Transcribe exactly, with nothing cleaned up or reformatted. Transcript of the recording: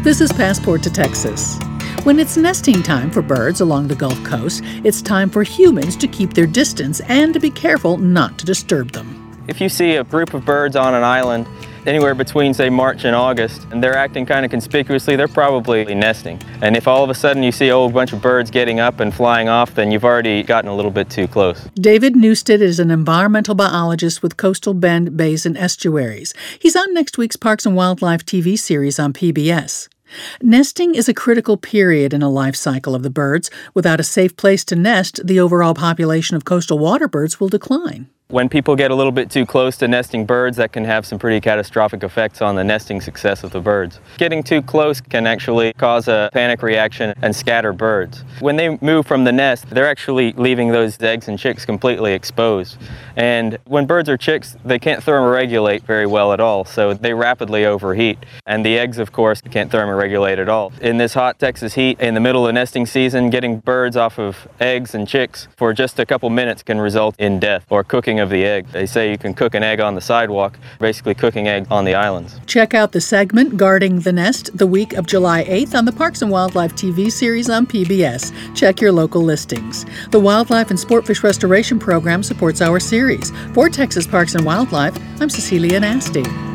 This is Passport to Texas. When it's nesting time for birds along the Gulf Coast, it's time for humans to keep their distance and to be careful not to disturb them. If you see a group of birds on an island anywhere between, say, March and August, and they're acting kind of conspicuously, they're probably nesting. And if all of a sudden you see a whole bunch of birds getting up and flying off, then you've already gotten a little bit too close. David Newstead is an environmental biologist with Coastal Bend Bays and Estuaries. He's on next week's Parks and Wildlife T V series on P B S. Nesting is a critical period in a life cycle of the birds. Without a safe place to nest, the overall population of coastal waterbirds will decline. When people get a little bit too close to nesting birds, that can have some pretty catastrophic effects on the nesting success of the birds. Getting too close can actually cause a panic reaction and scatter birds. When they move from the nest, they're actually leaving those eggs and chicks completely exposed. And when birds are chicks, they can't thermoregulate very well at all, so they rapidly overheat. And the eggs, of course, can't thermoregulate at all. In this hot Texas heat, in the middle of nesting season, getting birds off of eggs and chicks for just a couple minutes can result in death or cooking of the egg. They say you can cook an egg on the sidewalk, basically cooking egg on the islands. Check out the segment Guarding the Nest the week of July eighth on the Parks and Wildlife T V series on P B S. Check your local listings. The Wildlife and Sportfish Restoration Program supports our series. For Texas Parks and Wildlife, I'm Cecilia Nasty.